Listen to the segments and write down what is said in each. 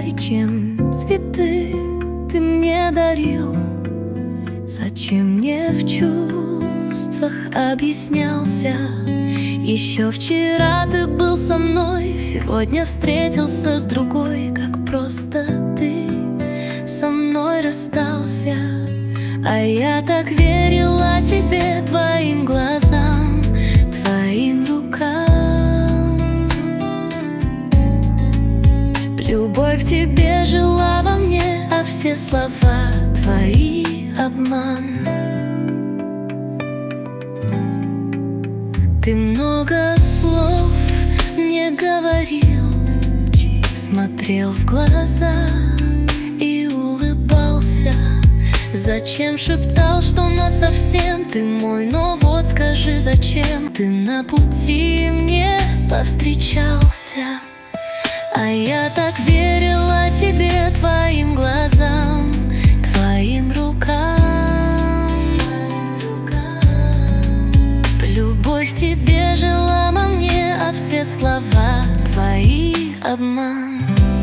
Зачем цветы ты мне дарил? Зачем мне в чувствах объяснялся? Еще вчера ты был со мной, сегодня встретился с другой. Как просто ты со мной расстался. А я так верила тебе, твоим глазам, твоим рукам. Любовь в тебе жила во мне, а все слова твои — обман. Ты много слов мне говорил, смотрел в глаза и улыбался. Зачем шептал, что насовсем ты мой? Но вот скажи, зачем ты на пути мне повстречался? А я так верила тебе, твоим глазам, твоим рукам. Любовь в тебе жила во мне, а все слова твои — обман.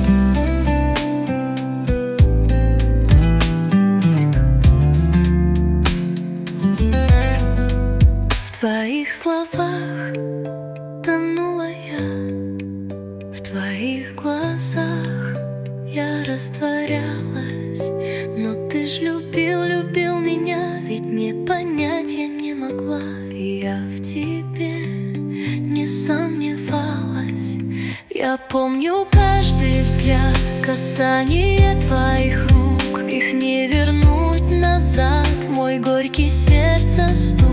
В твоих словах тонула я, в твоих глазах я растворялась. Но ты ж любил меня, ведь не понять я не могла. И я в тебе не сомневалась. Я помню каждый взгляд, касание твоих рук. Их не вернуть назад, мой горький сердце стук.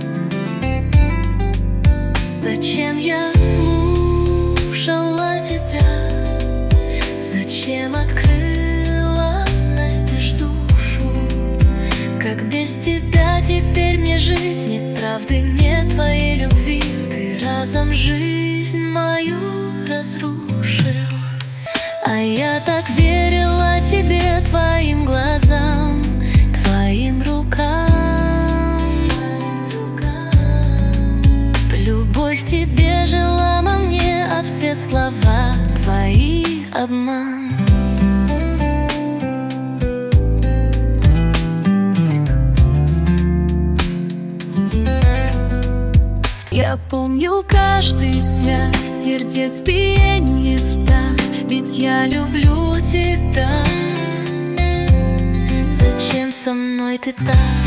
Зачем я слушала тебя? Зачем открыла настежь душу? Как без тебя теперь мне жить? Нет правды, нет твоей любви. Ты разом жизнь мою разрушил. А я так верила тебе, твоим глазам, твоим рукам. Любовь в тебе жила во мне, а все слова твои — обман. Я помню каждый взгляд, сердец биение вдаль, ведь я люблю тебя. Зачем со мной ты так?